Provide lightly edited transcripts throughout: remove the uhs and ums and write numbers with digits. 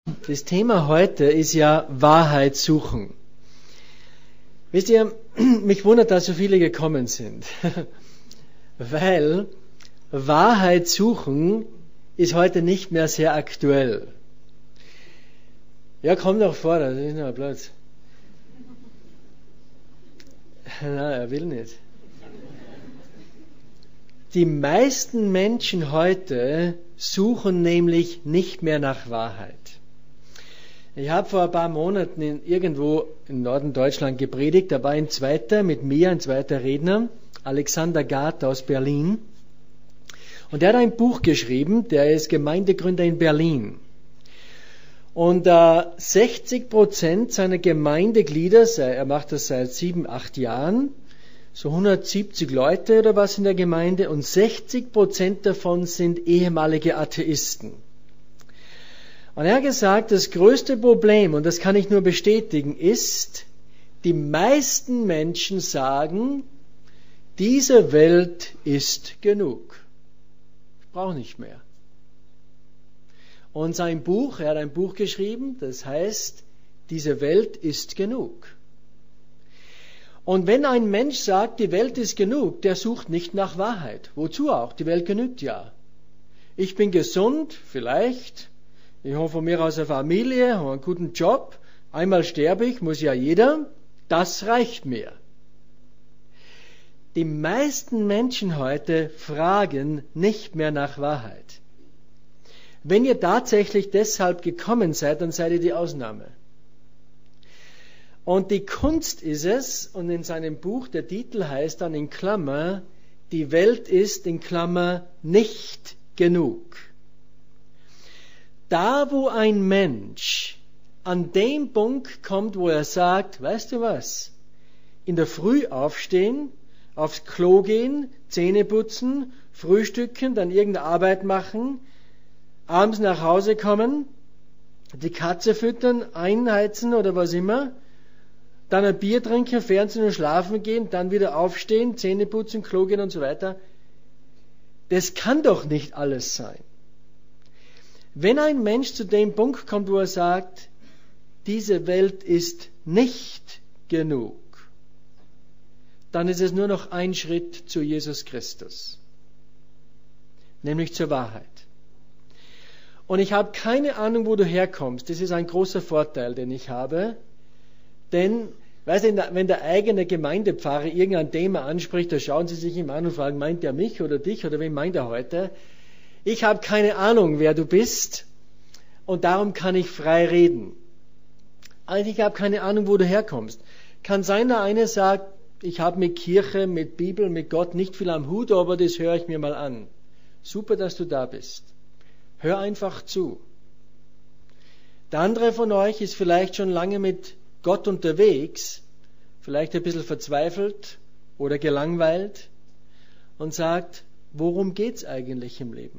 Das Thema heute ist ja Wahrheit suchen. Wisst ihr, mich wundert, dass so viele gekommen sind, weil Wahrheit suchen ist heute nicht mehr sehr aktuell. Ja, komm doch vor, da ist noch ein Platz. Nein, er will nicht. Die meisten Menschen heute suchen nämlich nicht mehr nach Wahrheit. Ich habe vor ein paar Monaten irgendwo im Norden Deutschland gepredigt, da war ein zweiter Redner, Alexander Gard aus Berlin. Und der hat ein Buch geschrieben, der ist Gemeindegründer in Berlin. Und 60% seiner Gemeindeglieder, er macht das seit 7, 8 Jahren, so 170 Leute oder was in der Gemeinde, und 60% davon sind ehemalige Atheisten. Und er hat gesagt, das größte Problem, und das kann ich nur bestätigen, ist, die meisten Menschen sagen, diese Welt ist genug. Ich brauche nicht mehr. Und er hat ein Buch geschrieben, das heißt, diese Welt ist genug. Und wenn ein Mensch sagt, die Welt ist genug, der sucht nicht nach Wahrheit. Wozu auch? Die Welt genügt ja. Ich bin gesund, vielleicht. Ich habe von mir aus eine Familie, habe einen guten Job. Einmal sterbe ich, muss ja jeder. Das reicht mir. Die meisten Menschen heute fragen nicht mehr nach Wahrheit. Wenn ihr tatsächlich deshalb gekommen seid, dann seid ihr die Ausnahme. Und die Kunst ist es, und in seinem Buch, der Titel heißt dann in Klammer, die Welt ist in Klammer nicht genug. Da, wo ein Mensch an dem Punkt kommt, wo er sagt, weißt du was, in der Früh aufstehen, aufs Klo gehen, Zähne putzen, frühstücken, dann irgendeine Arbeit machen, abends nach Hause kommen, die Katze füttern, einheizen oder was immer, dann ein Bier trinken, Fernsehen und schlafen gehen, dann wieder aufstehen, Zähne putzen, Klo gehen und so weiter. Das kann doch nicht alles sein. Wenn ein Mensch zu dem Punkt kommt, wo er sagt, diese Welt ist nicht genug, dann ist es nur noch ein Schritt zu Jesus Christus, nämlich zur Wahrheit. Und ich habe keine Ahnung, wo du herkommst. Das ist ein großer Vorteil, den ich habe. Denn, weißt du, wenn der eigene Gemeindepfarrer irgendein Thema anspricht, da schauen sie sich ihm an und fragen, meint er mich oder dich oder wen meint er heute? Ich habe keine Ahnung, wer du bist, und darum kann ich frei reden. Also ich habe keine Ahnung, wo du herkommst. Kann sein, der eine sagt, ich habe mit Kirche, mit Bibel, mit Gott nicht viel am Hut, aber das höre ich mir mal an. Super, dass du da bist. Hör einfach zu. Der andere von euch ist vielleicht schon lange mit Gott unterwegs, vielleicht ein bisschen verzweifelt oder gelangweilt und sagt, worum geht's eigentlich im Leben?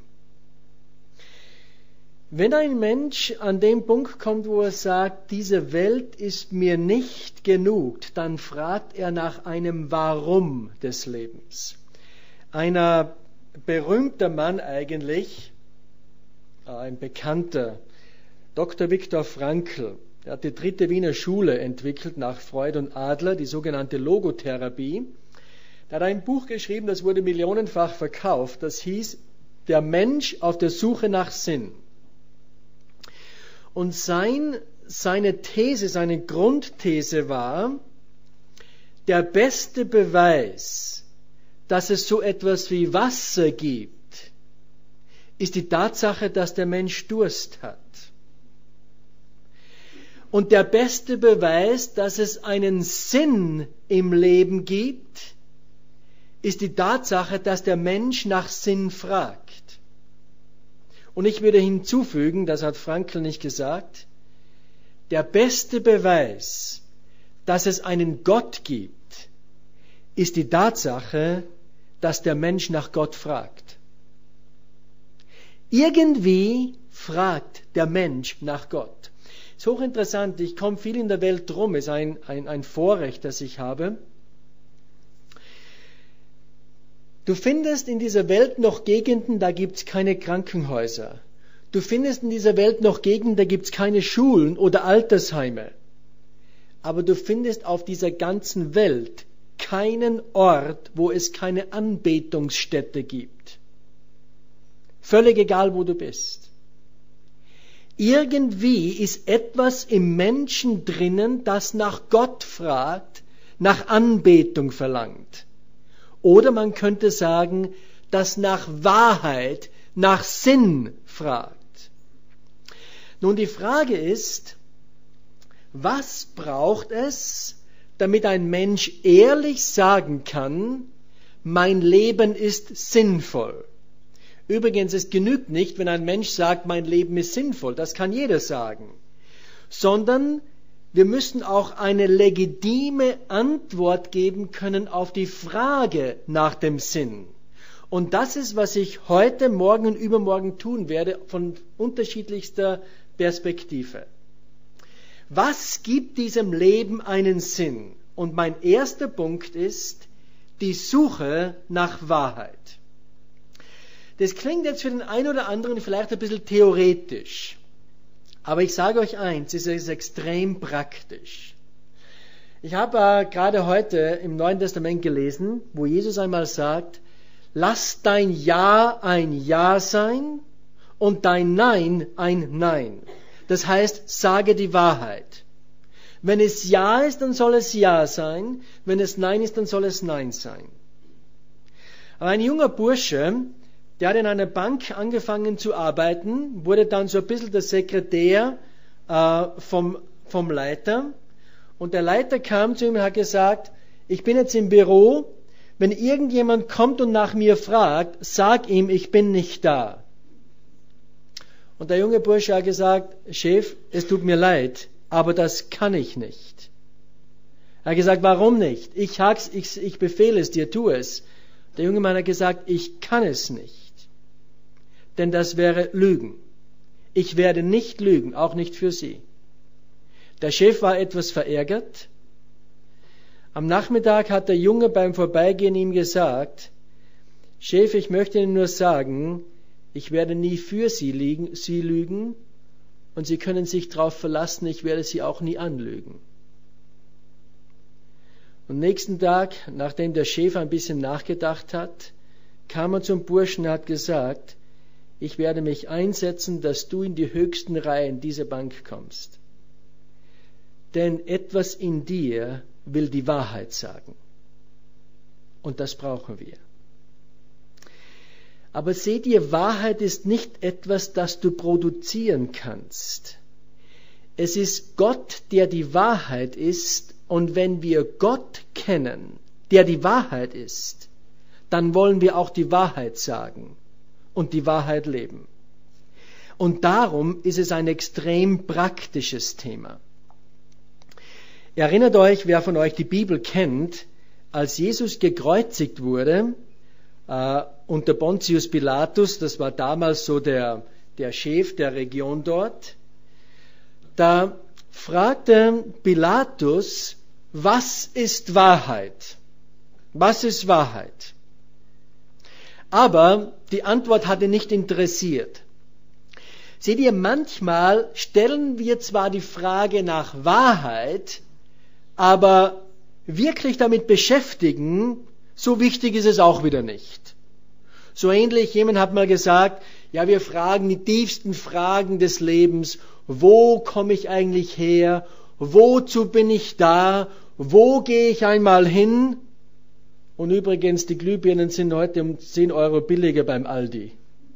Wenn ein Mensch an den Punkt kommt, wo er sagt, diese Welt ist mir nicht genug, dann fragt er nach einem Warum des Lebens. Ein berühmter Mann eigentlich, ein bekannter, Dr. Viktor Frankl, der hat die 3. Wiener Schule entwickelt nach Freud und Adler, die sogenannte Logotherapie. Der hat ein Buch geschrieben, das wurde millionenfach verkauft, das hieß Der Mensch auf der Suche nach Sinn. Und seine Grundthese war, der beste Beweis, dass es so etwas wie Wasser gibt, ist die Tatsache, dass der Mensch Durst hat. Und der beste Beweis, dass es einen Sinn im Leben gibt, ist die Tatsache, dass der Mensch nach Sinn fragt. Und ich würde hinzufügen, das hat Frankl nicht gesagt, der beste Beweis, dass es einen Gott gibt, ist die Tatsache, dass der Mensch nach Gott fragt. Irgendwie fragt der Mensch nach Gott. Ist hochinteressant, ich komme viel in der Welt rum, ist ein Vorrecht, das ich habe. Du findest in dieser Welt noch Gegenden, da gibt es keine Krankenhäuser. Du findest in dieser Welt noch Gegenden, da gibt es keine Schulen oder Altersheime. Aber du findest auf dieser ganzen Welt keinen Ort, wo es keine Anbetungsstätte gibt. Völlig egal, wo du bist. Irgendwie ist etwas im Menschen drinnen, das nach Gott fragt, nach Anbetung verlangt. Oder man könnte sagen, das nach Wahrheit, nach Sinn fragt. Nun, die Frage ist, was braucht es, damit ein Mensch ehrlich sagen kann, mein Leben ist sinnvoll? Übrigens, es genügt nicht, wenn ein Mensch sagt, mein Leben ist sinnvoll. Das kann jeder sagen. Sondern wir müssen auch eine legitime Antwort geben können auf die Frage nach dem Sinn. Und das ist, was ich heute, morgen und übermorgen tun werde, von unterschiedlichster Perspektive. Was gibt diesem Leben einen Sinn? Und mein erster Punkt ist die Suche nach Wahrheit. Das klingt jetzt für den einen oder anderen vielleicht ein bisschen theoretisch. Aber ich sage euch eins, es ist extrem praktisch. Ich habe gerade heute im Neuen Testament gelesen, wo Jesus einmal sagt, lass dein Ja ein Ja sein und dein Nein ein Nein. Das heißt, sage die Wahrheit. Wenn es Ja ist, dann soll es Ja sein. Wenn es Nein ist, dann soll es Nein sein. Aber ein junger Bursche, der hat in einer Bank angefangen zu arbeiten, wurde dann so ein bisschen der Sekretär vom Leiter. Und der Leiter kam zu ihm und hat gesagt, ich bin jetzt im Büro, wenn irgendjemand kommt und nach mir fragt, sag ihm, ich bin nicht da. Und der junge Bursche hat gesagt, Chef, es tut mir leid, aber das kann ich nicht. Er hat gesagt, warum nicht? Ich befehle es dir, tu es. Der junge Mann hat gesagt, ich kann es nicht. Denn das wäre Lügen. Ich werde nicht lügen, auch nicht für Sie. Der Chef war etwas verärgert. Am Nachmittag hat der Junge beim Vorbeigehen ihm gesagt, Chef, ich möchte Ihnen nur sagen, ich werde nie für Sie lügen und Sie können sich darauf verlassen, ich werde Sie auch nie anlügen. Und nächsten Tag, nachdem der Chef ein bisschen nachgedacht hat, kam er zum Burschen und hat gesagt, ich werde mich einsetzen, dass du in die höchsten Reihen dieser Bank kommst. Denn etwas in dir will die Wahrheit sagen. Und das brauchen wir. Aber seht ihr, Wahrheit ist nicht etwas, das du produzieren kannst. Es ist Gott, der die Wahrheit ist. Und wenn wir Gott kennen, der die Wahrheit ist, dann wollen wir auch die Wahrheit sagen und die Wahrheit leben. Und darum ist es ein extrem praktisches Thema. Ihr erinnert euch, wer von euch die Bibel kennt, als Jesus gekreuzigt wurde, unter Pontius Pilatus, das war damals so der Chef der Region dort, da fragte Pilatus, was ist Wahrheit? Was ist Wahrheit? Aber die Antwort hat ihn nicht interessiert. Seht ihr, manchmal stellen wir zwar die Frage nach Wahrheit, aber wirklich damit beschäftigen, so wichtig ist es auch wieder nicht. So ähnlich, jemand hat mal gesagt, ja, wir fragen die tiefsten Fragen des Lebens, wo komme ich eigentlich her? Wozu bin ich da? Wo gehe ich einmal hin? Und übrigens, die Glühbirnen sind heute um 10 Euro billiger beim Aldi.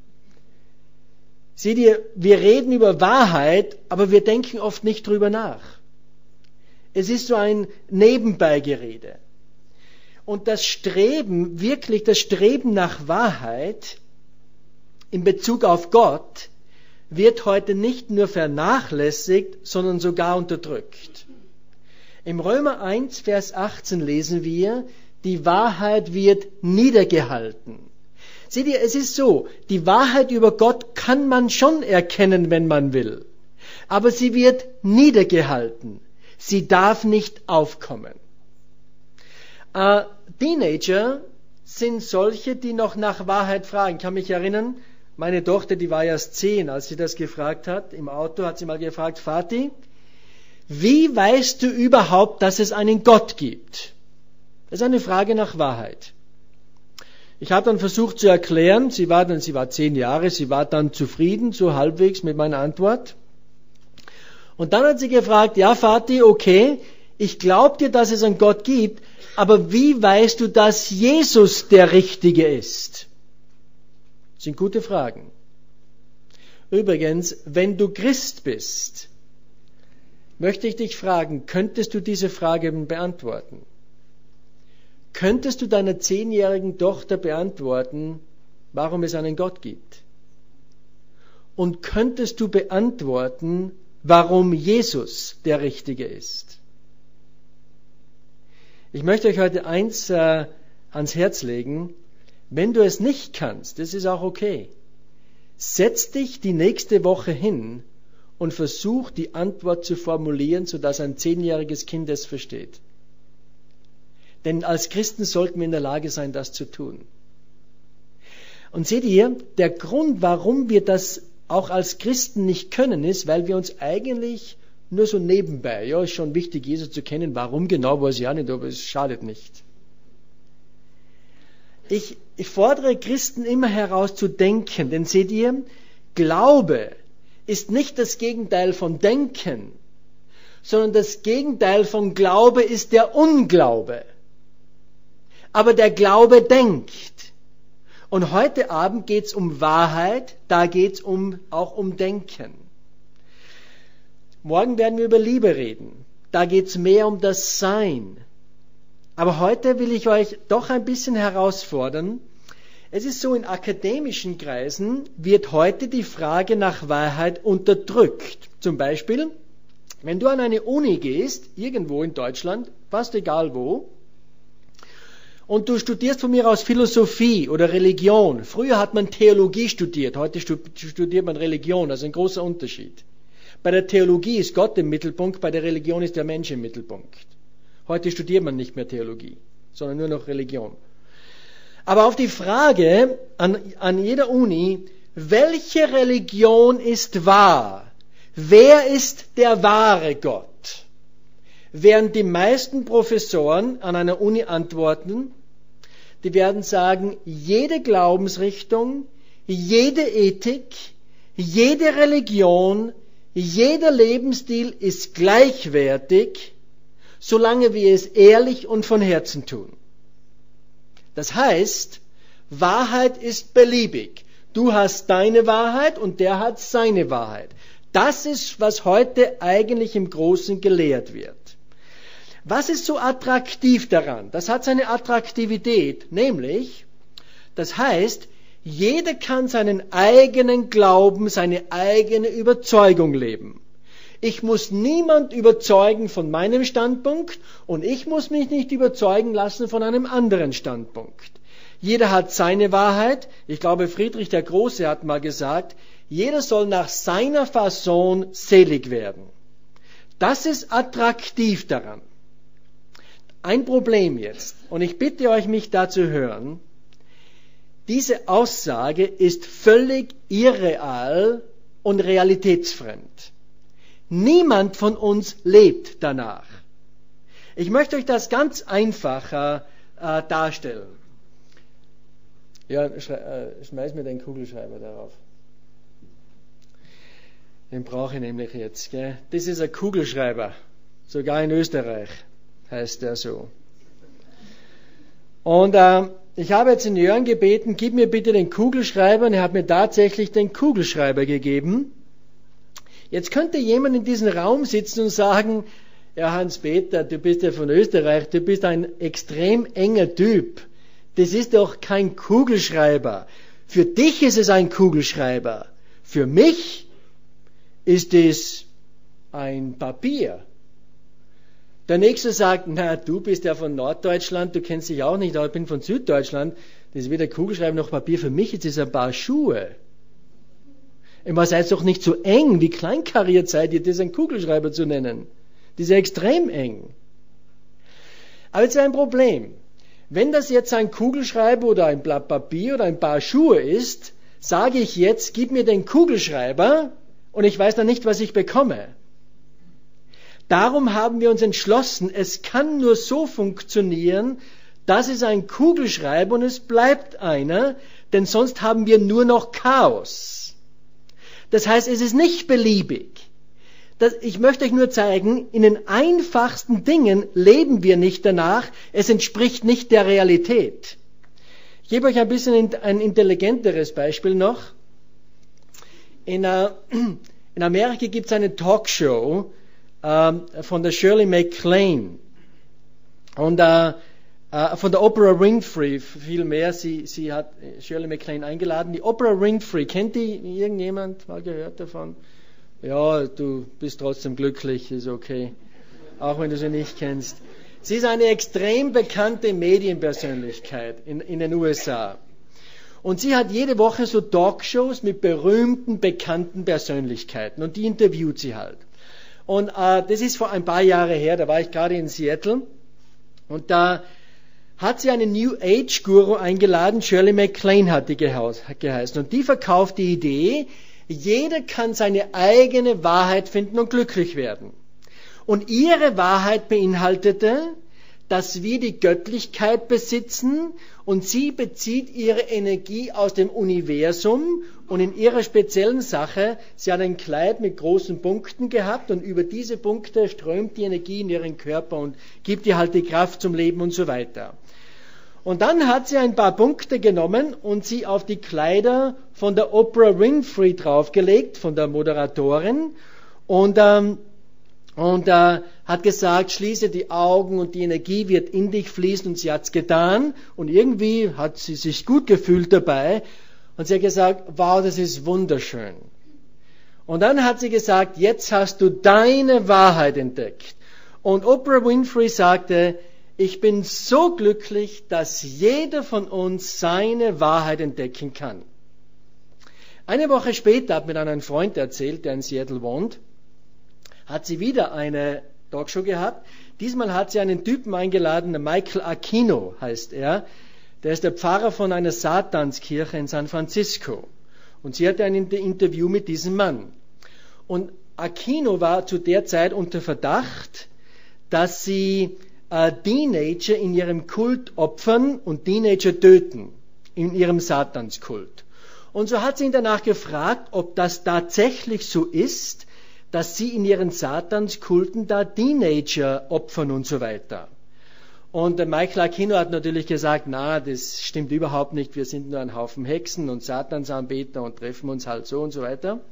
Seht ihr, wir reden über Wahrheit, aber wir denken oft nicht drüber nach. Es ist so ein Nebenbeigerede. Und das Streben nach Wahrheit in Bezug auf Gott wird heute nicht nur vernachlässigt, sondern sogar unterdrückt. Im Römer 1, Vers 18 lesen wir, die Wahrheit wird niedergehalten. Seht ihr, es ist so, die Wahrheit über Gott kann man schon erkennen, wenn man will. Aber sie wird niedergehalten. Sie darf nicht aufkommen. Teenager sind solche, die noch nach Wahrheit fragen. Ich kann mich erinnern, Meine Tochter, die war erst 10, als sie das gefragt hat. Im Auto hat sie mal gefragt, Vati, wie weißt du überhaupt, dass es einen Gott gibt? Das ist eine Frage nach Wahrheit. Ich habe dann versucht zu erklären, sie war 10 Jahre, sie war dann zufrieden, so halbwegs mit meiner Antwort. Und dann hat sie gefragt, ja Vati, okay, ich glaube dir, dass es einen Gott gibt, aber wie weißt du, dass Jesus der Richtige ist? Das sind gute Fragen. Übrigens, wenn du Christ bist, möchte ich dich fragen, könntest du diese Frage beantworten? Könntest du deiner 10-jährigen Tochter beantworten, warum es einen Gott gibt? Und könntest du beantworten, warum Jesus der Richtige ist? Ich möchte euch heute eins ans Herz legen. Wenn du es nicht kannst, das ist auch okay. Setz dich die nächste Woche hin und versuch die Antwort zu formulieren, sodass ein 10-jähriges Kind es versteht. Denn als Christen sollten wir in der Lage sein, das zu tun. Und seht ihr, der Grund, warum wir das auch als Christen nicht können, ist, weil wir uns eigentlich nur so nebenbei, ja, ist schon wichtig, Jesus zu kennen, warum genau, weiß ich auch nicht, aber es schadet nicht. Ich fordere Christen immer heraus zu denken, denn seht ihr, Glaube ist nicht das Gegenteil von Denken, sondern das Gegenteil von Glaube ist der Unglaube. Aber der Glaube denkt. Und heute Abend geht es um Wahrheit, da geht es auch um Denken. Morgen werden wir über Liebe reden. Da geht es mehr um das Sein. Aber heute will ich euch doch ein bisschen herausfordern. Es ist so, in akademischen Kreisen wird heute die Frage nach Wahrheit unterdrückt. Zum Beispiel, wenn du an eine Uni gehst, irgendwo in Deutschland, fast egal wo, und du studierst von mir aus Philosophie oder Religion. Früher hat man Theologie studiert, heute studiert man Religion, also ein großer Unterschied. Bei der Theologie ist Gott im Mittelpunkt, bei der Religion ist der Mensch im Mittelpunkt. Heute studiert man nicht mehr Theologie, sondern nur noch Religion. Aber auf die Frage an jeder Uni, welche Religion ist wahr? Wer ist der wahre Gott? Während die meisten Professoren an einer Uni antworten, die werden sagen, jede Glaubensrichtung, jede Ethik, jede Religion, jeder Lebensstil ist gleichwertig, solange wir es ehrlich und von Herzen tun. Das heißt, Wahrheit ist beliebig. Du hast deine Wahrheit und der hat seine Wahrheit. Das ist, was heute eigentlich im Großen gelehrt wird. Was ist so attraktiv daran? Das hat seine Attraktivität, nämlich, das heißt, jeder kann seinen eigenen Glauben, seine eigene Überzeugung leben. Ich muss niemand überzeugen von meinem Standpunkt und ich muss mich nicht überzeugen lassen von einem anderen Standpunkt. Jeder hat seine Wahrheit. Ich glaube, Friedrich der Große hat mal gesagt, jeder soll nach seiner Fasson selig werden. Das ist attraktiv daran. Ein Problem jetzt, und ich bitte euch, mich da zu hören, diese Aussage ist völlig irreal und realitätsfremd. Niemand von uns lebt danach. Ich möchte euch das ganz einfach darstellen. Ja, schmeiß mir den Kugelschreiber darauf. Den brauche ich nämlich jetzt. Gell? Das ist ein Kugelschreiber. Sogar in Österreich heißt der so. Und ich habe jetzt den Jörn gebeten, gib mir bitte den Kugelschreiber. Und er hat mir tatsächlich den Kugelschreiber gegeben. Jetzt könnte jemand in diesem Raum sitzen und sagen, ja Hans-Peter, du bist ja von Österreich, du bist ein extrem enger Typ. Das ist doch kein Kugelschreiber. Für dich ist es ein Kugelschreiber. Für mich ist es ein Papier. Der Nächste sagt, na, du bist ja von Norddeutschland, du kennst dich auch nicht, aber ich bin von Süddeutschland. Das ist weder Kugelschreiber noch Papier. Für mich ist es ein Paar Schuhe. Immer seid doch nicht so eng, wie kleinkariert seid ihr, das ein Kugelschreiber zu nennen. Das ist ja extrem eng. Aber jetzt ein Problem. Wenn das jetzt ein Kugelschreiber oder ein Blatt Papier oder ein Paar Schuhe ist, sage ich jetzt, gib mir den Kugelschreiber und ich weiß dann nicht, was ich bekomme. Darum haben wir uns entschlossen, es kann nur so funktionieren, das ist ein Kugelschreiber und es bleibt einer, denn sonst haben wir nur noch Chaos. Das heißt, es ist nicht beliebig. Ich möchte euch nur zeigen, in den einfachsten Dingen leben wir nicht danach, es entspricht nicht der Realität. Ich gebe euch ein bisschen ein intelligenteres Beispiel noch. In Amerika gibt es eine Talkshow von der Shirley MacLaine und von der Oprah Winfrey vielmehr. Sie hat Shirley MacLaine eingeladen. Die Oprah Winfrey, kennt die irgendjemand mal gehört davon? Ja, du bist trotzdem glücklich, ist okay, auch wenn du sie nicht kennst. Sie ist eine extrem bekannte Medienpersönlichkeit in den USA. Und sie hat jede Woche so Talkshows mit berühmten, bekannten Persönlichkeiten und die interviewt sie halt. Und das ist vor ein paar Jahren her, da war ich gerade in Seattle und da hat sie einen New Age Guru eingeladen, Shirley MacLaine hat die geheißen. Und die verkauft die Idee, jeder kann seine eigene Wahrheit finden und glücklich werden. Und ihre Wahrheit beinhaltete, dass wir die Göttlichkeit besitzen und sie bezieht ihre Energie aus dem Universum und in ihrer speziellen Sache, sie hat ein Kleid mit großen Punkten gehabt und über diese Punkte strömt die Energie in ihren Körper und gibt ihr halt die Kraft zum Leben und so weiter. Und dann hat sie ein paar Punkte genommen und sie auf die Kleider von der Oprah Winfrey draufgelegt, von der Moderatorin und hat gesagt, schließe die Augen und die Energie wird in dich fließen und sie hat's getan und irgendwie hat sie sich gut gefühlt dabei und sie hat gesagt, wow, das ist wunderschön. Und dann hat sie gesagt, jetzt hast du deine Wahrheit entdeckt. Und Oprah Winfrey sagte, ich bin so glücklich, dass jeder von uns seine Wahrheit entdecken kann. Eine Woche später hat mir dann ein Freund erzählt, der in Seattle wohnt, hat sie wieder eine Talkshow gehabt. Diesmal hat sie einen Typen eingeladen, der Michael Aquino heißt er. Der ist der Pfarrer von einer Satanskirche in San Francisco. Und sie hatte ein Interview mit diesem Mann. Und Aquino war zu der Zeit unter Verdacht, dass sie Teenager in ihrem Kult opfern und Teenager töten, in ihrem Satanskult. Und so hat sie ihn danach gefragt, ob das tatsächlich so ist, dass sie in ihren Satanskulten da Teenager opfern und so weiter. Und der Michael Aquino hat natürlich gesagt, na, das stimmt überhaupt nicht, wir sind nur ein Haufen Hexen und Satansanbeter und treffen uns halt so und so weiter.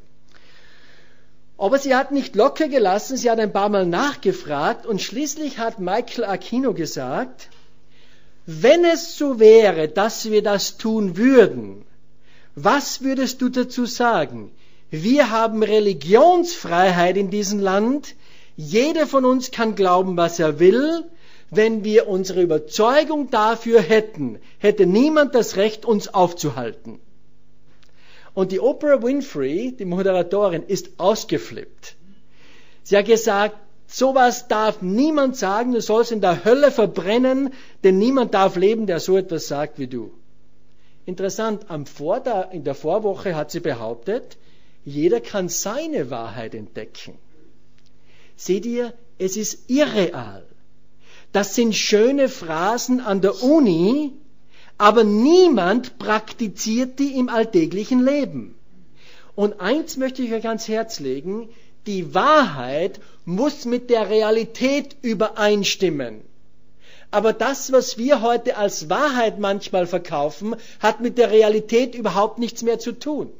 Aber sie hat nicht locker gelassen, sie hat ein paar Mal nachgefragt und schließlich hat Michael Aquino gesagt, wenn es so wäre, dass wir das tun würden, was würdest du dazu sagen? Wir haben Religionsfreiheit in diesem Land, jeder von uns kann glauben, was er will. Wenn wir unsere Überzeugung dafür hätten, hätte niemand das Recht, uns aufzuhalten. Und die Oprah Winfrey, die Moderatorin, ist ausgeflippt. Sie hat gesagt, sowas darf niemand sagen, du sollst in der Hölle verbrennen, denn niemand darf leben, der so etwas sagt wie du. Interessant, in der Vorwoche hat sie behauptet, jeder kann seine Wahrheit entdecken. Seht ihr, es ist irreal. Das sind schöne Phrasen an der Uni, aber niemand praktiziert die im alltäglichen Leben. Und eins möchte ich euch ans Herz legen, die Wahrheit muss mit der Realität übereinstimmen. Aber das, was wir heute als Wahrheit manchmal verkaufen, hat mit der Realität überhaupt nichts mehr zu tun.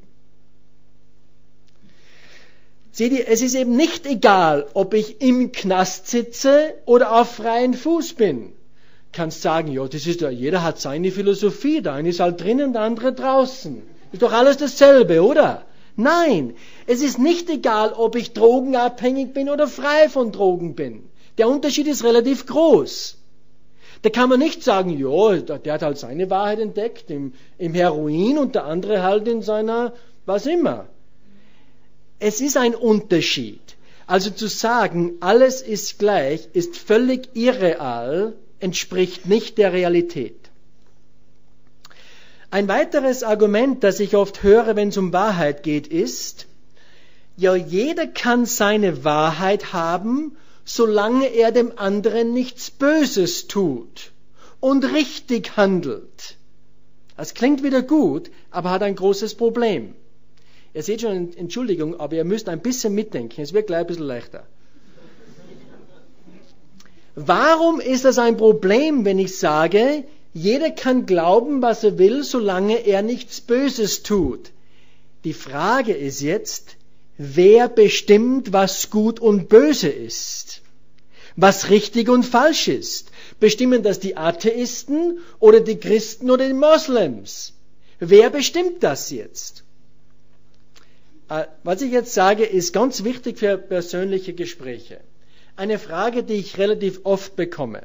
Seht ihr, es ist eben nicht egal, ob ich im Knast sitze oder auf freien Fuß bin. Kannst sagen, ja, das ist ja, jeder hat seine Philosophie, der eine ist halt drinnen, der andere draußen. Ist doch alles dasselbe, oder? Nein, es ist nicht egal, ob ich drogenabhängig bin oder frei von Drogen bin. Der Unterschied ist relativ groß. Da kann man nicht sagen, ja, der hat halt seine Wahrheit entdeckt im Heroin und der andere halt in seiner, was immer. Es ist ein Unterschied. Also zu sagen, alles ist gleich, ist völlig irreal, entspricht nicht der Realität. Ein weiteres Argument, das ich oft höre, wenn es um Wahrheit geht, ist, ja, jeder kann seine Wahrheit haben, solange er dem anderen nichts Böses tut und richtig handelt. Das klingt wieder gut, aber hat ein großes Problem. Ihr seht schon, Entschuldigung, aber ihr müsst ein bisschen mitdenken, es wird gleich ein bisschen leichter. Warum ist das ein Problem, wenn ich sage, jeder kann glauben, was er will, solange er nichts Böses tut? Die Frage ist jetzt, wer bestimmt, was gut und böse ist? Was richtig und falsch ist? Bestimmen das die Atheisten oder die Christen oder die Moslems? Wer bestimmt das jetzt? Was ich jetzt sage, ist ganz wichtig für persönliche Gespräche. Eine Frage, die ich relativ oft bekomme.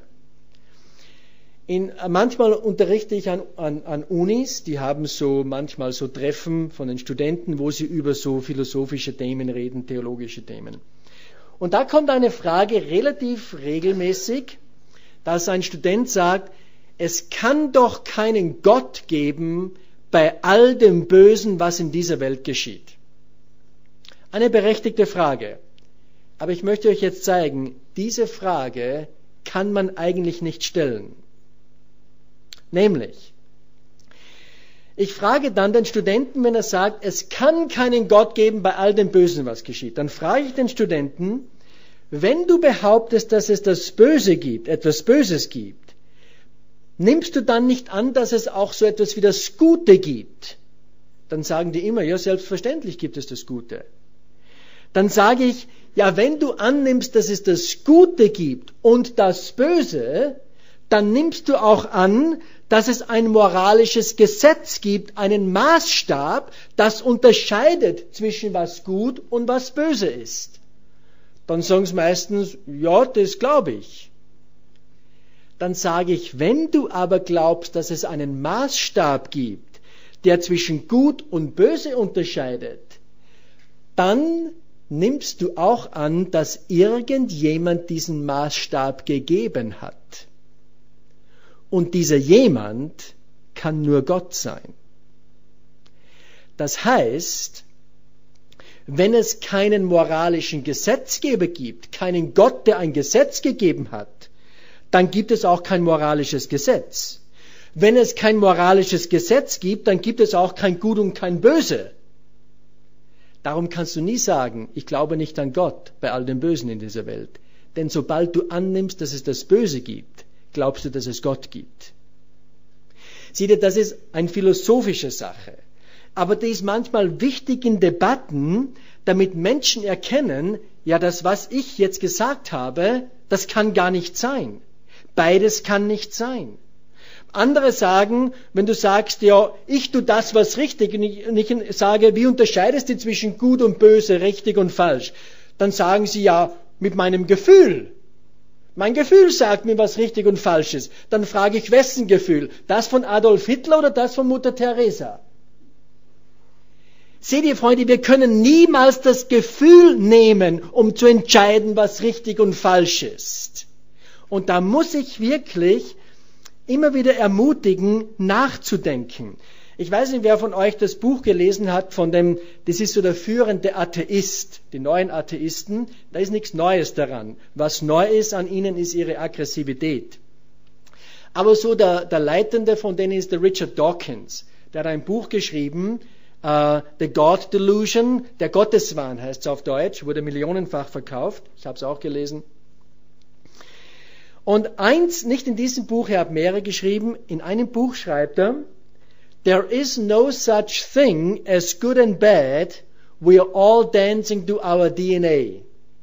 Manchmal unterrichte ich an Unis, die haben manchmal so Treffen von den Studenten, wo sie über so philosophische Themen reden, theologische Themen. Und da kommt eine Frage relativ regelmäßig, dass ein Student sagt, es kann doch keinen Gott geben bei all dem Bösen, was in dieser Welt geschieht. Eine berechtigte Frage. Aber ich möchte euch jetzt zeigen, diese Frage kann man eigentlich nicht stellen. Nämlich, ich frage dann den Studenten, wenn er sagt, es kann keinen Gott geben bei all dem Bösen, was geschieht. Dann frage ich den Studenten, wenn du behauptest, dass es das Böse gibt, etwas Böses gibt, nimmst du dann nicht an, dass es auch so etwas wie das Gute gibt? Dann sagen die immer, ja, selbstverständlich gibt es das Gute. Dann sage ich, ja, wenn du annimmst, dass es das Gute gibt und das Böse, dann nimmst du auch an, dass es ein moralisches Gesetz gibt, einen Maßstab, das unterscheidet zwischen was gut und was böse ist. Dann sagen sie meistens, ja, das glaube ich. Dann sage ich, wenn du aber glaubst, dass es einen Maßstab gibt, der zwischen gut und böse unterscheidet, dann nimmst du auch an, dass irgendjemand diesen Maßstab gegeben hat. Und dieser jemand kann nur Gott sein. Das heißt, wenn es keinen moralischen Gesetzgeber gibt, keinen Gott, der ein Gesetz gegeben hat, dann gibt es auch kein moralisches Gesetz. Wenn es kein moralisches Gesetz gibt, dann gibt es auch kein Gut und kein Böse. Darum kannst du nie sagen, ich glaube nicht an Gott bei all dem Bösen in dieser Welt. Denn sobald du annimmst, dass es das Böse gibt, glaubst du, dass es Gott gibt. Sieh dir, das ist eine philosophische Sache. Aber die ist manchmal wichtig in Debatten, damit Menschen erkennen, ja, das, was ich jetzt gesagt habe, das kann gar nicht sein. Beides kann nicht sein. Andere sagen, wenn du sagst, ja, ich tue das, was richtig, und ich sage, wie unterscheidest du zwischen gut und böse, richtig und falsch? Dann sagen sie, ja, mit meinem Gefühl. Mein Gefühl sagt mir, was richtig und falsch ist. Dann frage ich, wessen Gefühl? Das von Adolf Hitler oder das von Mutter Teresa? Seht ihr, Freunde, wir können niemals das Gefühl nehmen, um zu entscheiden, was richtig und falsch ist. Und da muss ich wirklich immer wieder ermutigen, nachzudenken. Ich weiß nicht, wer von euch das Buch gelesen hat das ist so der führende Atheist, die neuen Atheisten, da ist nichts Neues daran. Was neu ist an ihnen, ist ihre Aggressivität. Aber so der Leitende von denen ist der Richard Dawkins, der hat ein Buch geschrieben, The God Delusion, der Gotteswahn heißt es auf Deutsch, wurde millionenfach verkauft, ich habe es auch gelesen. Und nicht in diesem Buch, er hat mehrere geschrieben, in einem Buch schreibt er, There is no such thing as good and bad, we are all dancing to our DNA.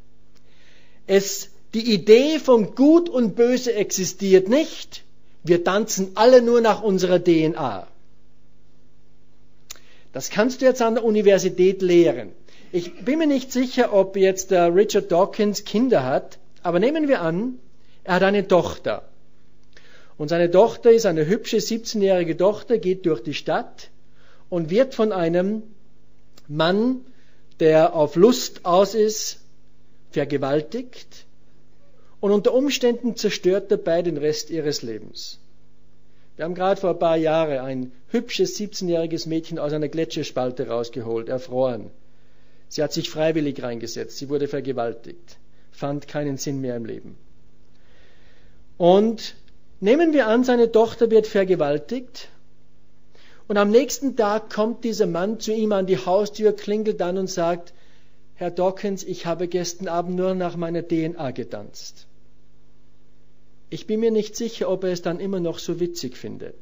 Die Idee von Gut und Böse existiert nicht, wir tanzen alle nur nach unserer DNA. Das kannst du jetzt an der Universität lehren. Ich bin mir nicht sicher, ob jetzt der Richard Dawkins Kinder hat, aber nehmen wir an, er hat eine Tochter. Und seine Tochter ist eine hübsche 17-jährige Tochter, geht durch die Stadt und wird von einem Mann, der auf Lust aus ist, vergewaltigt und unter Umständen zerstört dabei den Rest ihres Lebens. Wir haben gerade vor ein paar Jahren ein hübsches 17-jähriges Mädchen aus einer Gletscherspalte rausgeholt, erfroren. Sie hat sich freiwillig reingesetzt, sie wurde vergewaltigt, fand keinen Sinn mehr im Leben. Und nehmen wir an, seine Tochter wird vergewaltigt und am nächsten Tag kommt dieser Mann zu ihm an die Haustür, klingelt an und sagt, Herr Dawkins, ich habe gestern Abend nur nach meiner DNA getanzt. Ich bin mir nicht sicher, ob er es dann immer noch so witzig findet.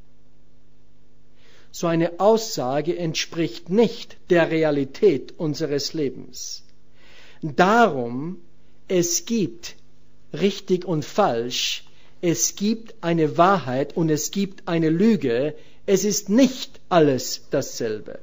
So eine Aussage entspricht nicht der Realität unseres Lebens. Darum, es gibt richtig und falsch, es gibt eine Wahrheit und es gibt eine Lüge, es ist nicht alles dasselbe.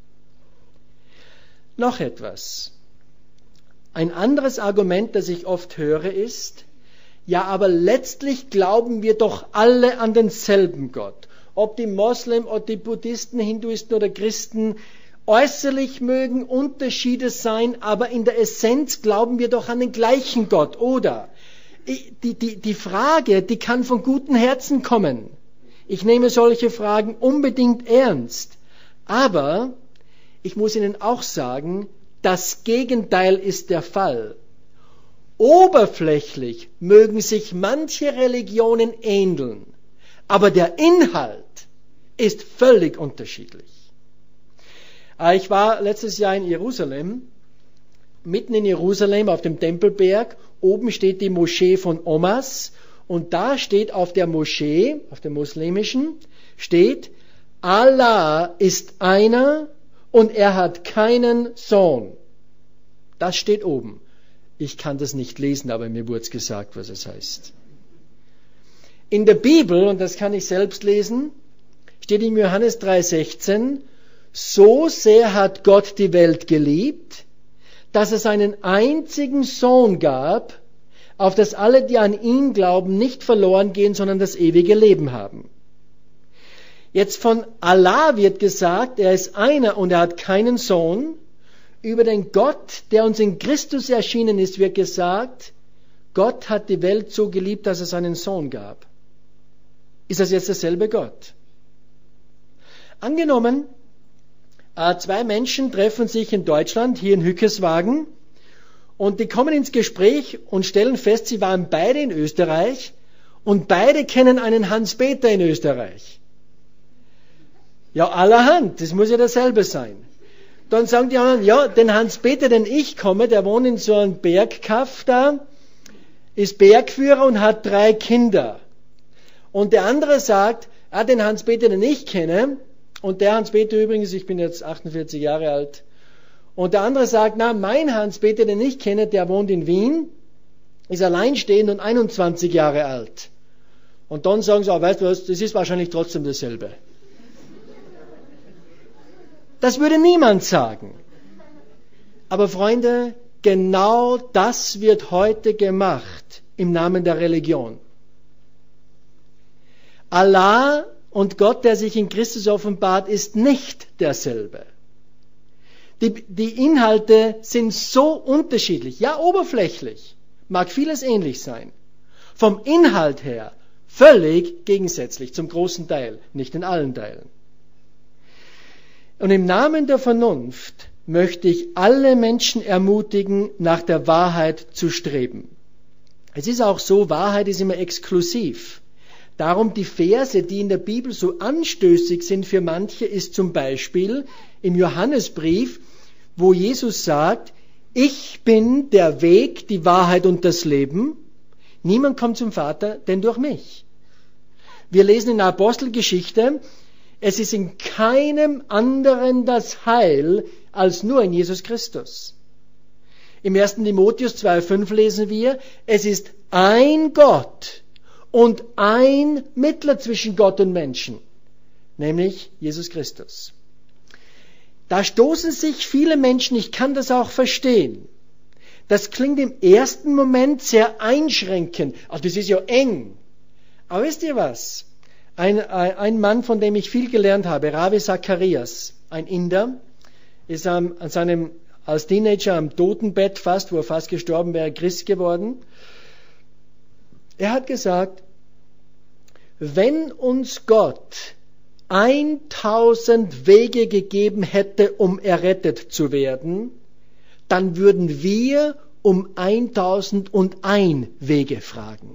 Noch etwas. Ein anderes Argument, das ich oft höre, ist, ja, aber letztlich glauben wir doch alle an denselben Gott. Ob die Moslem oder die Buddhisten, Hinduisten oder Christen, äußerlich mögen Unterschiede sein, aber in der Essenz glauben wir doch an den gleichen Gott, oder? Die Frage, die kann von gutem Herzen kommen. Ich nehme solche Fragen unbedingt ernst. Aber ich muss Ihnen auch sagen, das Gegenteil ist der Fall. Oberflächlich mögen sich manche Religionen ähneln, aber der Inhalt ist völlig unterschiedlich. Ich war letztes Jahr in Jerusalem, mitten in Jerusalem auf dem Tempelberg. Oben steht die Moschee von Omas und da steht auf der Moschee, auf der muslimischen, steht, Allah ist einer und er hat keinen Sohn. Das steht oben. Ich kann das nicht lesen, aber mir wurde es gesagt, was es heißt. In der Bibel, und das kann ich selbst lesen, steht in Johannes 3,16, so sehr hat Gott die Welt geliebt, dass es einen einzigen Sohn gab, auf das alle, die an ihn glauben, nicht verloren gehen, sondern das ewige Leben haben. Jetzt von Allah wird gesagt, er ist einer und er hat keinen Sohn. Über den Gott, der uns in Christus erschienen ist, wird gesagt, Gott hat die Welt so geliebt, dass es einen Sohn gab. Ist das jetzt derselbe Gott? Angenommen, zwei Menschen treffen sich in Deutschland, hier in Hückeswagen, und die kommen ins Gespräch und stellen fest, sie waren beide in Österreich und beide kennen einen Hans-Peter in Österreich. Ja, allerhand, das muss ja dasselbe sein. Dann sagen die anderen, ja, den Hans-Peter, den ich komme, der wohnt in so einem Bergkaff da, ist Bergführer und hat 3 Kinder. Und der andere sagt, den Hans-Peter, den ich kenne, und der Hans-Peter übrigens, ich bin jetzt 48 Jahre alt, und der andere sagt, mein Hans-Peter, den ich kenne, der wohnt in Wien, ist alleinstehend und 21 Jahre alt. Und dann sagen sie, weißt du was, das ist wahrscheinlich trotzdem dasselbe. Das würde niemand sagen. Aber Freunde, genau das wird heute gemacht im Namen der Religion. Allah und Gott, der sich in Christus offenbart, ist nicht derselbe. Die Inhalte sind so unterschiedlich, ja oberflächlich, mag vieles ähnlich sein. Vom Inhalt her völlig gegensätzlich, zum großen Teil, nicht in allen Teilen. Und im Namen der Vernunft möchte ich alle Menschen ermutigen, nach der Wahrheit zu streben. Es ist auch so, Wahrheit ist immer exklusiv. Darum die Verse, die in der Bibel so anstößig sind für manche, ist zum Beispiel im Johannesbrief, wo Jesus sagt, ich bin der Weg, die Wahrheit und das Leben. Niemand kommt zum Vater, denn durch mich. Wir lesen in der Apostelgeschichte, es ist in keinem anderen das Heil als nur in Jesus Christus. Im 1. Timotheus 2,5 lesen wir, es ist ein Gott und ein Mittler zwischen Gott und Menschen, nämlich Jesus Christus. Da stoßen sich viele Menschen, ich kann das auch verstehen. Das klingt im ersten Moment sehr einschränkend, also das ist ja eng. Aber wisst ihr was? Ein Mann, von dem ich viel gelernt habe, Ravi Zacharias, ein Inder, ist als Teenager am Totenbett fast, wo er fast gestorben wäre, Christ geworden. Er hat gesagt, wenn uns Gott 1000 Wege gegeben hätte, um errettet zu werden, dann würden wir um 1001 Wege fragen.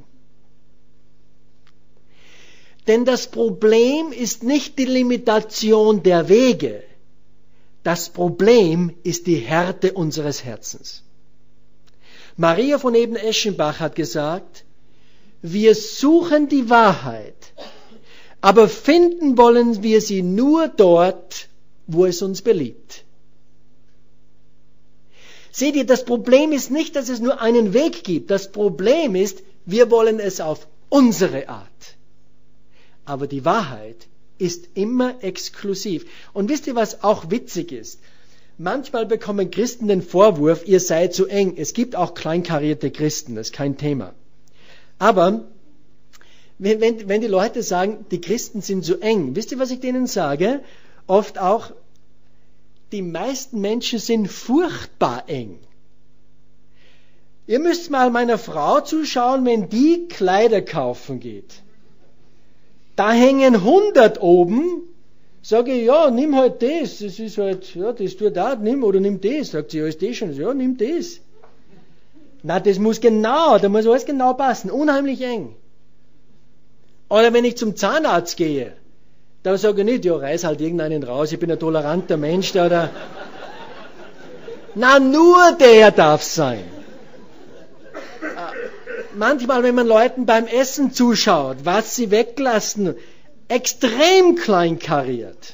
Denn das Problem ist nicht die Limitation der Wege. Das Problem ist die Härte unseres Herzens. Maria von Eben-Eschenbach hat gesagt, wir suchen die Wahrheit, aber finden wollen wir sie nur dort, wo es uns beliebt. Seht ihr, das Problem ist nicht, dass es nur einen Weg gibt. Das Problem ist, wir wollen es auf unsere Art. Aber die Wahrheit ist immer exklusiv. Und wisst ihr, was auch witzig ist? Manchmal bekommen Christen den Vorwurf, ihr seid zu eng. Es gibt auch kleinkarierte Christen, das ist kein Thema. Aber wenn die Leute sagen, die Christen sind zu eng, wisst ihr, was ich denen sage? Oft auch, die meisten Menschen sind furchtbar eng. Ihr müsst mal meiner Frau zuschauen, wenn die Kleider kaufen geht. Da hängen 100 oben, sage ich, ja, nimm halt das ist halt, ja, das tut da, nimm das. Sagt sie, ja, ist das schon? Ja, nimm das. Na, das muss genau, da muss alles genau passen, unheimlich eng. Oder wenn ich zum Zahnarzt gehe, da sage ich nicht, ja, reiß halt irgendeinen raus, ich bin ein toleranter Mensch, oder. Na, nur der darf sein. Manchmal, wenn man Leuten beim Essen zuschaut, was sie weglassen, extrem kleinkariert.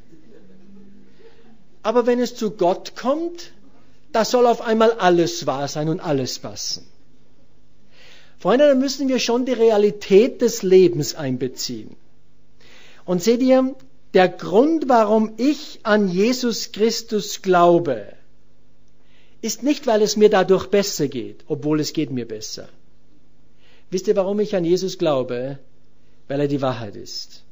Aber wenn es zu Gott kommt, da soll auf einmal alles wahr sein und alles passen. Freunde, da müssen wir schon die Realität des Lebens einbeziehen. Und seht ihr, der Grund, warum ich an Jesus Christus glaube, ist nicht, weil es mir dadurch besser geht, obwohl es geht mir besser. Wisst ihr, warum ich an Jesus glaube? Weil er die Wahrheit ist.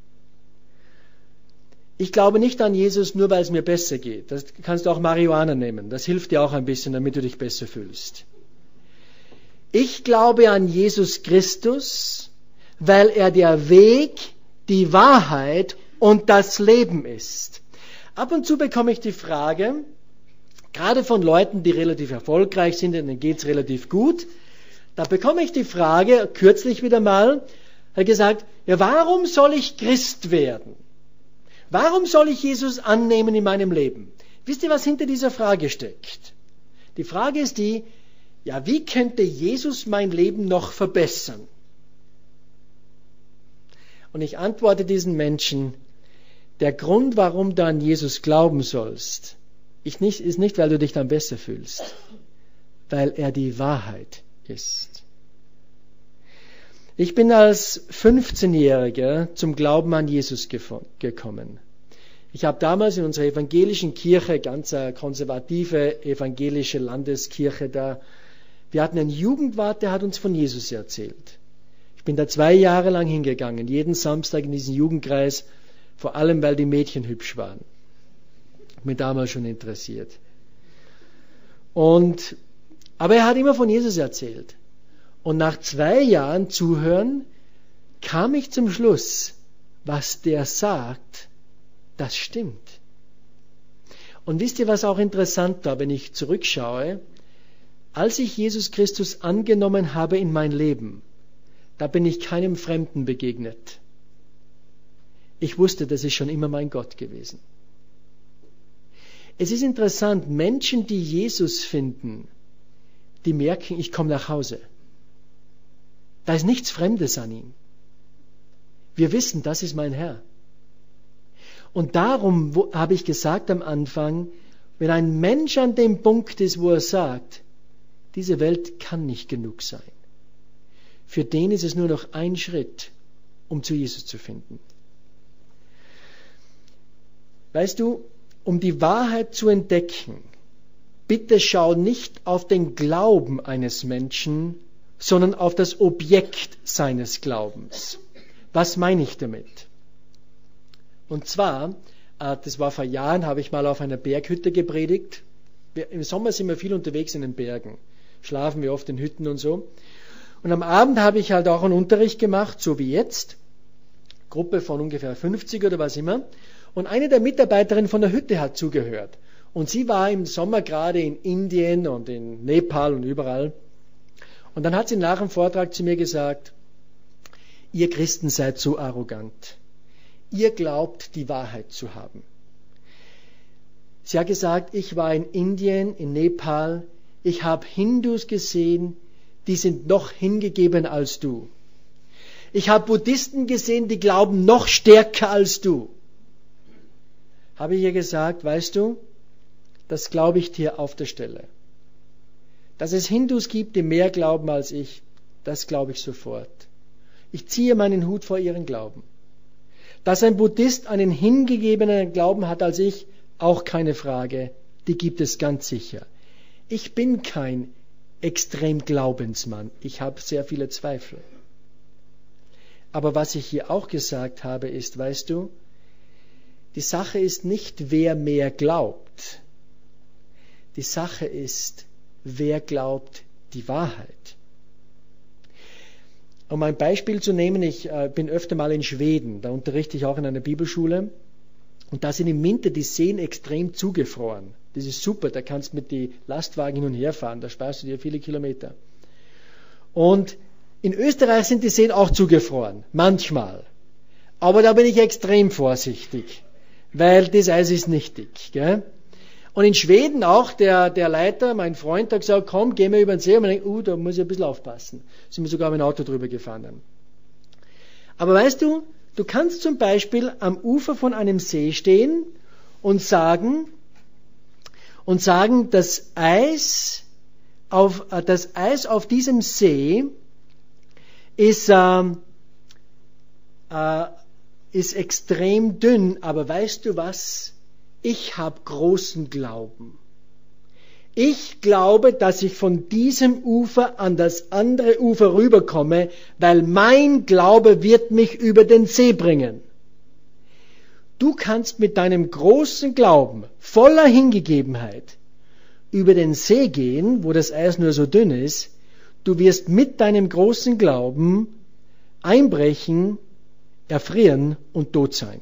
Ich glaube nicht an Jesus nur, weil es mir besser geht. Das kannst du auch Marihuana nehmen. Das hilft dir auch ein bisschen, damit du dich besser fühlst. Ich glaube an Jesus Christus, weil er der Weg, die Wahrheit und das Leben ist. Ab und zu bekomme ich die Frage, gerade von Leuten, die relativ erfolgreich sind, denen geht es relativ gut, da bekomme ich die Frage, kürzlich wieder mal, hat gesagt, ja, warum soll ich Christ werden? Warum soll ich Jesus annehmen in meinem Leben? Wisst ihr, was hinter dieser Frage steckt? Die Frage ist die, ja, wie könnte Jesus mein Leben noch verbessern? Und ich antworte diesen Menschen, der Grund, warum du an Jesus glauben sollst, ist nicht, weil du dich dann besser fühlst, weil er die Wahrheit ist. Ich bin als 15-Jähriger zum Glauben an Jesus gekommen. Ich habe damals in unserer evangelischen Kirche, ganz eine konservative evangelische Landeskirche da, wir hatten einen Jugendwart, der hat uns von Jesus erzählt. Ich bin da 2 Jahre lang hingegangen, jeden Samstag in diesen Jugendkreis, vor allem weil die Mädchen hübsch waren. Hat mich damals schon interessiert. Aber er hat immer von Jesus erzählt. Und nach 2 Jahren Zuhören kam ich zum Schluss, was der sagt, das stimmt. Und wisst ihr, was auch interessant war, wenn ich zurückschaue? Als ich Jesus Christus angenommen habe in mein Leben, da bin ich keinem Fremden begegnet. Ich wusste, das ist schon immer mein Gott gewesen. Es ist interessant, Menschen, die Jesus finden, die merken, ich komme nach Hause. Da ist nichts Fremdes an ihm. Wir wissen, das ist mein Herr. Und darum habe ich gesagt am Anfang, wenn ein Mensch an dem Punkt ist, wo er sagt, diese Welt kann nicht genug sein, für den ist es nur noch ein Schritt, um zu Jesus zu finden. Weißt du, um die Wahrheit zu entdecken, bitte schau nicht auf den Glauben eines Menschen, sondern auf das Objekt seines Glaubens. Was meine ich damit? Und zwar, das war vor Jahren, habe ich mal auf einer Berghütte gepredigt. Im Sommer sind wir viel unterwegs in den Bergen, schlafen wir oft in Hütten und so. Und am Abend habe ich halt auch einen Unterricht gemacht, so wie jetzt. Gruppe von ungefähr 50 oder was immer. Und eine der Mitarbeiterinnen von der Hütte hat zugehört. Und sie war im Sommer gerade in Indien und in Nepal und überall. Und dann hat sie nach dem Vortrag zu mir gesagt, ihr Christen seid so arrogant. Ihr glaubt, die Wahrheit zu haben. Sie hat gesagt, ich war in Indien, in Nepal, ich habe Hindus gesehen, die sind noch hingegeben als du. Ich habe Buddhisten gesehen, die glauben noch stärker als du. Habe ich ihr gesagt, weißt du, das glaube ich dir auf der Stelle. Dass es Hindus gibt, die mehr glauben als ich, das glaube ich sofort. Ich ziehe meinen Hut vor ihren Glauben. Dass ein Buddhist einen hingegebenen Glauben hat als ich, auch keine Frage, die gibt es ganz sicher. Ich bin kein extrem Glaubensmann, ich habe sehr viele Zweifel. Aber was ich hier auch gesagt habe, ist, weißt du, die Sache ist nicht, wer mehr glaubt. Die Sache ist, wer glaubt die Wahrheit. Um ein Beispiel zu nehmen, ich bin öfter mal in Schweden, da unterrichte ich auch in einer Bibelschule. Und da sind im Winter die Seen extrem zugefroren. Das ist super, da kannst du mit den Lastwagen hin und her fahren, da sparst du dir viele Kilometer. Und in Österreich sind die Seen auch zugefroren, manchmal. Aber da bin ich extrem vorsichtig, weil das Eis ist nicht dick. Gell? Und in Schweden auch, der Leiter, mein Freund, hat gesagt, komm, gehen wir über den See. Und man denkt, da muss ich ein bisschen aufpassen. Sind wir sogar mit dem Auto drüber gefahren dann. Aber weißt du, du kannst zum Beispiel am Ufer von einem See stehen und sagen, das Eis auf diesem See ist extrem dünn, aber weißt du was? Ich habe großen Glauben. Ich glaube, dass ich von diesem Ufer an das andere Ufer rüberkomme, weil mein Glaube wird mich über den See bringen. Du kannst mit deinem großen Glauben, voller Hingegebenheit, über den See gehen, wo das Eis nur so dünn ist. Du wirst mit deinem großen Glauben einbrechen, erfrieren und tot sein.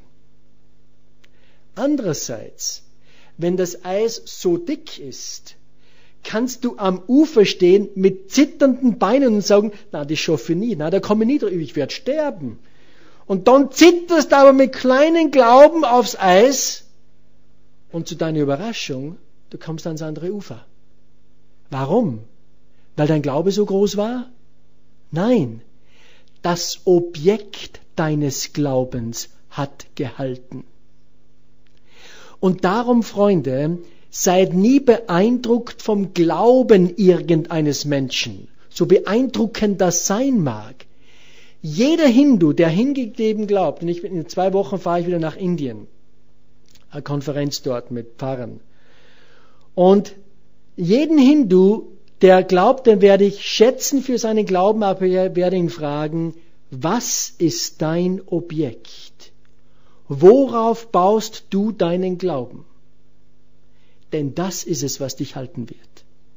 Andererseits, wenn das Eis so dick ist, kannst du am Ufer stehen mit zitternden Beinen und sagen, na, das schaffe ich nie, na, da komme ich nie drüber, ich werde sterben. Und dann zitterst du aber mit kleinen Glauben aufs Eis und zu deiner Überraschung, du kommst ans andere Ufer. Warum? Weil dein Glaube so groß war? Nein, das Objekt deines Glaubens hat gehalten. Und darum, Freunde, seid nie beeindruckt vom Glauben irgendeines Menschen, so beeindruckend das sein mag. Jeder Hindu, der hingegeben glaubt, und in 2 Wochen fahre ich wieder nach Indien, eine Konferenz dort mit Pfarrern, und jeden Hindu, der glaubt, den werde ich schätzen für seinen Glauben, aber ich werde ihn fragen, was ist dein Objekt? Worauf baust du deinen Glauben? Denn das ist es, was dich halten wird.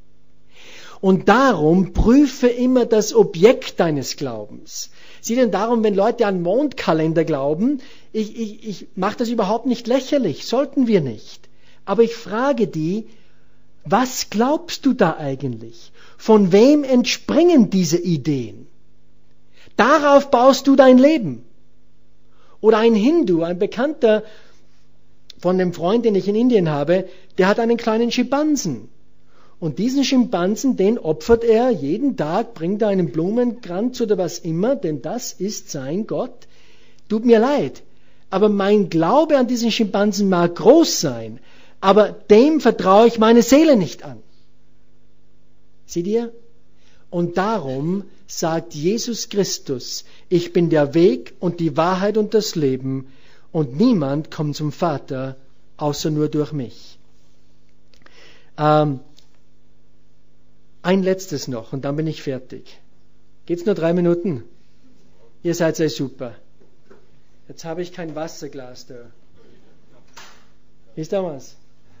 Und darum prüfe immer das Objekt deines Glaubens. Sieh denn darum, wenn Leute an Mondkalender glauben, ich mache das überhaupt nicht lächerlich, sollten wir nicht. Aber ich frage die, was glaubst du da eigentlich? Von wem entspringen diese Ideen? Darauf baust du dein Leben. Oder ein Hindu, ein Bekannter von dem Freund, den ich in Indien habe, der hat einen kleinen Schimpansen. Und diesen Schimpansen, den opfert er jeden Tag, bringt er einen Blumenkranz oder was immer, denn das ist sein Gott. Tut mir leid, aber mein Glaube an diesen Schimpansen mag groß sein, aber dem vertraue ich meine Seele nicht an. Seht ihr? Und darum sagt Jesus Christus, ich bin der Weg und die Wahrheit und das Leben und niemand kommt zum Vater, außer nur durch mich. Ein letztes noch und dann bin ich fertig. Geht's nur 3 Minuten? Ihr seid sehr super. Jetzt habe ich kein Wasserglas da. Ist da was?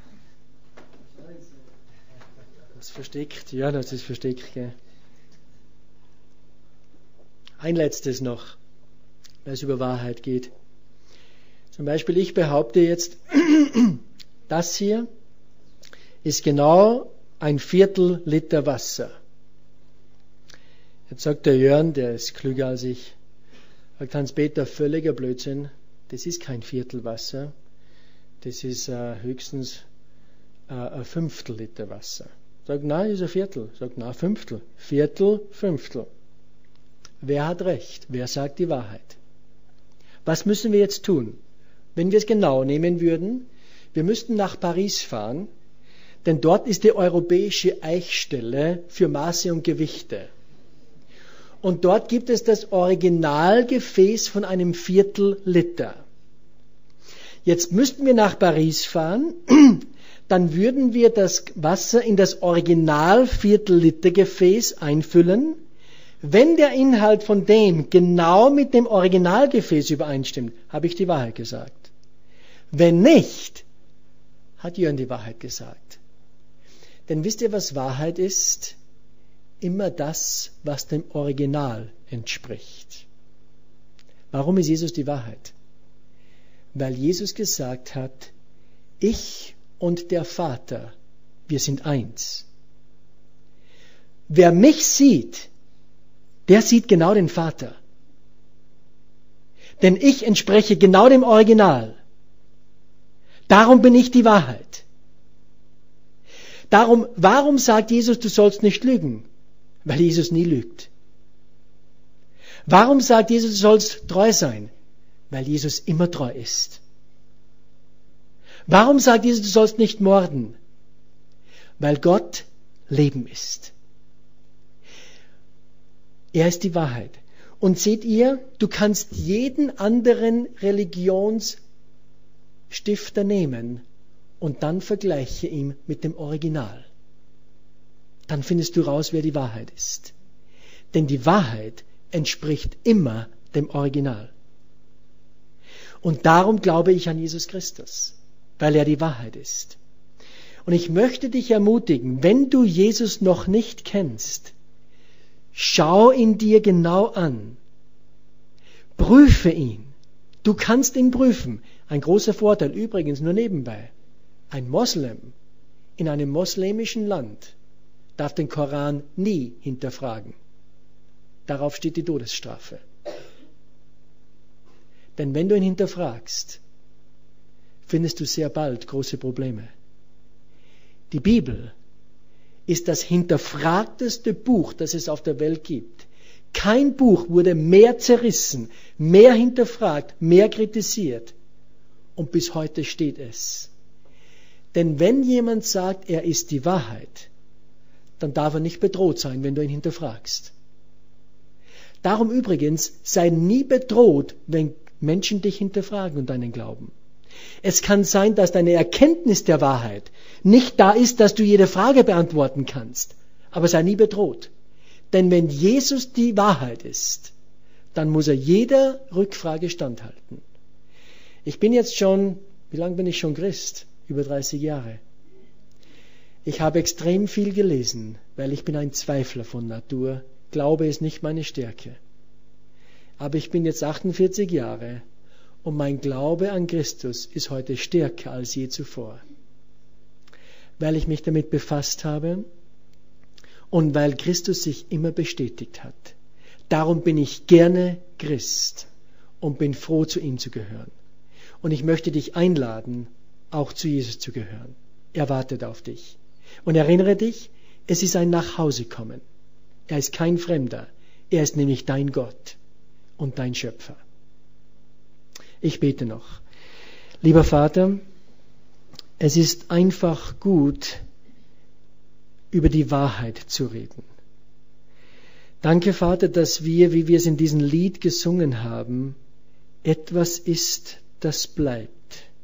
Das ist versteckt. Ja, das ist versteckt. Gell? Ein letztes noch. weil es über Wahrheit geht. Zum Beispiel, ich behaupte jetzt, das hier ist genau ein Viertel Liter Wasser. Jetzt sagt der Jörn, der ist klüger als ich, sagt Hans-Peter, völliger Blödsinn, das ist kein Viertel Wasser, das ist höchstens ein Fünftel Liter Wasser. Sagt, nein, ist ein Viertel. Sagt, nein, Fünftel. Viertel, Fünftel. Wer hat recht? Wer sagt die Wahrheit? Was müssen wir jetzt tun? Wenn wir es genau nehmen würden, wir müssten nach Paris fahren, denn dort ist die europäische Eichstelle für Maße und Gewichte. Und dort gibt es das Originalgefäß von einem Viertel Liter. Jetzt müssten wir nach Paris fahren, dann würden wir das Wasser in das Original Viertel Liter Gefäß einfüllen. Wenn der Inhalt von dem genau mit dem Originalgefäß übereinstimmt, habe ich die Wahrheit gesagt. Wenn nicht, hat Jörn die Wahrheit gesagt. Denn wisst ihr, was Wahrheit ist? Immer das, was dem Original entspricht. Warum ist Jesus die Wahrheit? Weil Jesus gesagt hat, ich und der Vater, wir sind eins. Wer mich sieht, der sieht genau den Vater. Denn ich entspreche genau dem Original. Darum bin ich die Wahrheit. Darum, warum sagt Jesus, du sollst nicht lügen? Weil Jesus nie lügt. Warum sagt Jesus, du sollst treu sein? Weil Jesus immer treu ist. Warum sagt Jesus, du sollst nicht morden? Weil Gott Leben ist. Er ist die Wahrheit. Und seht ihr, du kannst jeden anderen Religionsstifter nehmen und dann vergleiche ihn mit dem Original. Dann findest du raus, wer die Wahrheit ist. Denn die Wahrheit entspricht immer dem Original. Und darum glaube ich an Jesus Christus, weil er die Wahrheit ist. Und ich möchte dich ermutigen, wenn du Jesus noch nicht kennst, schau ihn dir genau an. Prüfe ihn. Du kannst ihn prüfen. Ein großer Vorteil, übrigens nur nebenbei. Ein Moslem in einem moslemischen Land darf den Koran nie hinterfragen. Darauf steht die Todesstrafe. Denn wenn du ihn hinterfragst, findest du sehr bald große Probleme. Die Bibel ist das hinterfragteste Buch, das es auf der Welt gibt. Kein Buch wurde mehr zerrissen, mehr hinterfragt, mehr kritisiert. Und bis heute steht es. Denn wenn jemand sagt, er ist die Wahrheit, dann darf er nicht bedroht sein, wenn du ihn hinterfragst. Darum übrigens, sei nie bedroht, wenn Menschen dich hinterfragen und deinen Glauben. Es kann sein, dass deine Erkenntnis der Wahrheit nicht da ist, dass du jede Frage beantworten kannst. Aber sei nie bedroht. Denn wenn Jesus die Wahrheit ist, dann muss er jeder Rückfrage standhalten. Ich bin jetzt schon, wie lange bin ich schon Christ? Über 30 Jahre. Ich habe extrem viel gelesen, weil ich bin ein Zweifler von Natur. Glaube ist nicht meine Stärke. Aber ich bin jetzt 48 Jahre und mein Glaube an Christus ist heute stärker als je zuvor. Weil ich mich damit befasst habe und weil Christus sich immer bestätigt hat. Darum bin ich gerne Christ und bin froh, zu ihm zu gehören. Und ich möchte dich einladen, auch zu Jesus zu gehören. Er wartet auf dich. Und erinnere dich, es ist ein Nachhausekommen. Er ist kein Fremder. Er ist nämlich dein Gott und dein Schöpfer. Ich bete noch. Lieber Vater, es ist einfach gut, über die Wahrheit zu reden. Danke, Vater, dass wir, wie wir es in diesem Lied gesungen haben, etwas ist, das bleibt.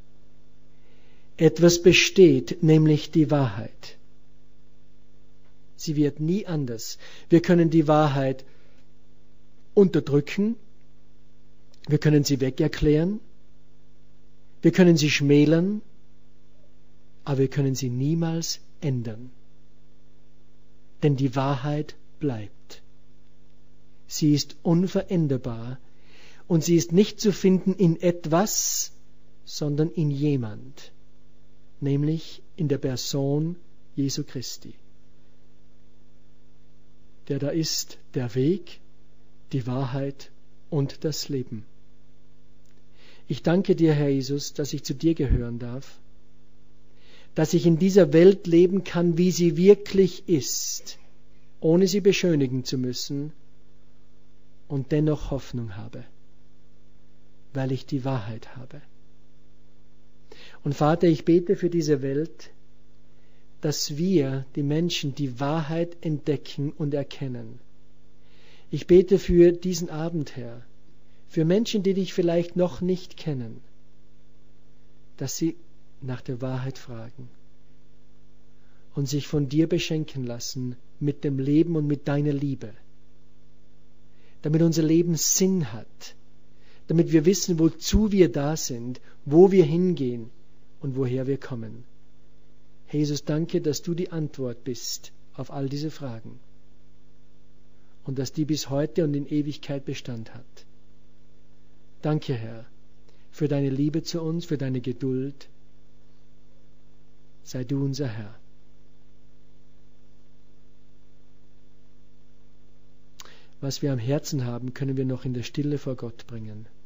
Etwas besteht, nämlich die Wahrheit. Sie wird nie anders. Wir können die Wahrheit unterdrücken, wir können sie wegerklären, wir können sie schmälern, aber wir können sie niemals ändern. Denn die Wahrheit bleibt. Sie ist unveränderbar Und sie ist nicht zu finden in etwas, sondern in jemand, nämlich in der Person Jesu Christi, der da ist, der Weg, die Wahrheit und das Leben. Ich danke dir, Herr Jesus, dass ich zu dir gehören darf, dass ich in dieser Welt leben kann, wie sie wirklich ist, ohne sie beschönigen zu müssen und dennoch Hoffnung habe, weil ich die Wahrheit habe. Und Vater, ich bete für diese Welt, dass wir, die Menschen, die Wahrheit entdecken und erkennen. Ich bete für diesen Abend, Herr, für Menschen, die dich vielleicht noch nicht kennen, dass sie nach der Wahrheit fragen und sich von dir beschenken lassen mit dem Leben und mit deiner Liebe, damit unser Leben Sinn hat, damit wir wissen, wozu wir da sind, wo wir hingehen und woher wir kommen. Jesus, danke, dass du die Antwort bist auf all diese Fragen und dass die bis heute und in Ewigkeit Bestand hat. Danke, Herr, für deine Liebe zu uns, für deine Geduld. Sei du unser Herr. Was wir am Herzen haben, können wir noch in der Stille vor Gott bringen.